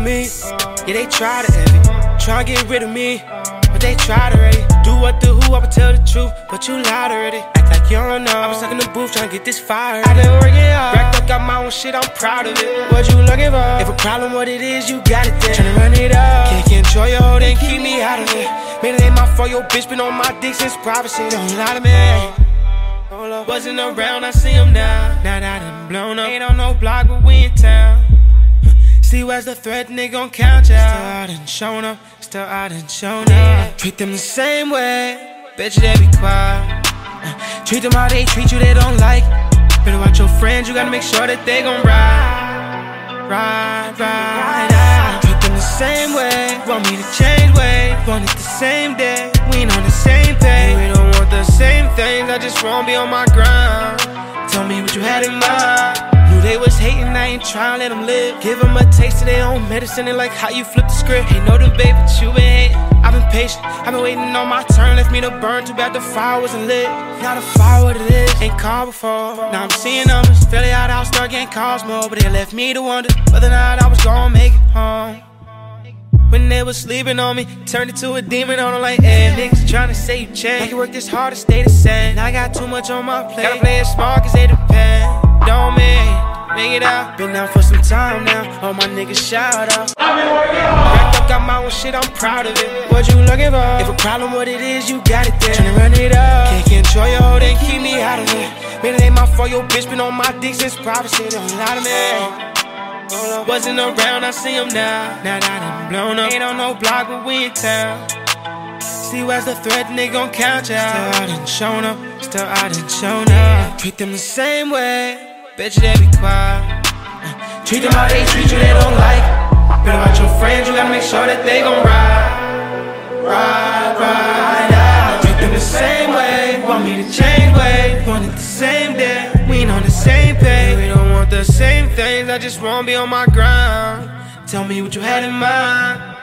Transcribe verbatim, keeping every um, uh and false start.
me. Yeah, they try to envy, try to get rid of me, but they tried already. Do what the who, I would tell the truth, but you lied already. Act like you don't know. I was stuck in the booth trying to get this fire. I been working hard, racked up, got my own shit, I'm proud of it. What you looking for? If a problem, what it is, you got it there. Tryna run it up, can't control your hoe, then keep me out of it. Man, it ain't my fault, your bitch been on my dick since privacy. Don't lie to me. Wasn't around, I see him now. Now that I'm blown up, ain't on no block, but we in town. See where's the threat, nigga gon' count ya. Still out and shown up, still out and shown up. Treat them the same way, bet you they be quiet. uh, Treat them how they treat you, they don't like. Better watch your friends, you gotta make sure that they gon' ride. Ride, ride, ride. Treat them the same way, want me to change ways. Want it the same day, we ain't on the same page. We don't want the same things, I just won't be on my grind. Tell me what you had in mind. Knew they was hating, I ain't tryna let them live. Give them a taste of their own medicine and like how you flip the script. Ain't no debate, but you been hating. I've been patient, I've been waiting on my turn. Left me to burn, too bad the fire wasn't lit. Now the fire what it is, ain't called before. Now I'm seeing numbers, Philly out, I'll start getting calls more. But they left me to wonder whether or not I was gonna make it home. When they was sleeping on me, turned it to a demon on them like, hey, niggas tryna say you change. Like you work this hard to stay the same. Now I got too much on my plate, gotta play it smart cause they depend. Don't make, make it out. Been out for some time now, all my niggas shout out. I've been working hard, racked up, got my own shit, I'm proud of it. What you looking for? If a problem, what it is, you got it there. Tryna run it up, can't control your hoe, then keep me out of it. Man, it ain't my fault, your bitch been on my dick since privacy. Don't lie to me. Wasn't around, I see him now. Now that I'm blown up, ain't on no block, but we in town. See where's the threat, nigga gon' count ya. Still out and shown up, still out and shown up. Treat them the same way, bet you they be quiet. uh, Treat them how they treat you, they don't like. Better watch your friends, you gotta make sure that they gon' ride. Ride, ride out. Treat them the same way, want me to change ways. Want it the same day, we ain't on the same page. We don't want the same things, I just won't be on my grind. Tell me what you had in mind.